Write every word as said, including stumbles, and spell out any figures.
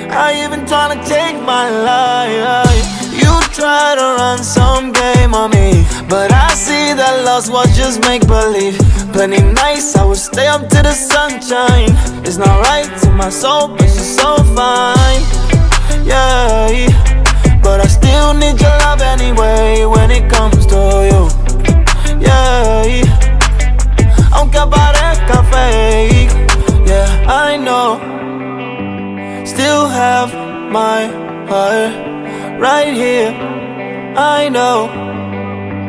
I even tryna take my life. You try to run some game on me, but I see that lost was just make-believe. Plenty nights I would stay up to the sunshine. It's not right to my soul, but she's so fine. Yeah, but I still need your love anyway when it comes to you. Yeah, aunque parezca fake. Yeah, I know. Still have my heart right here. I know.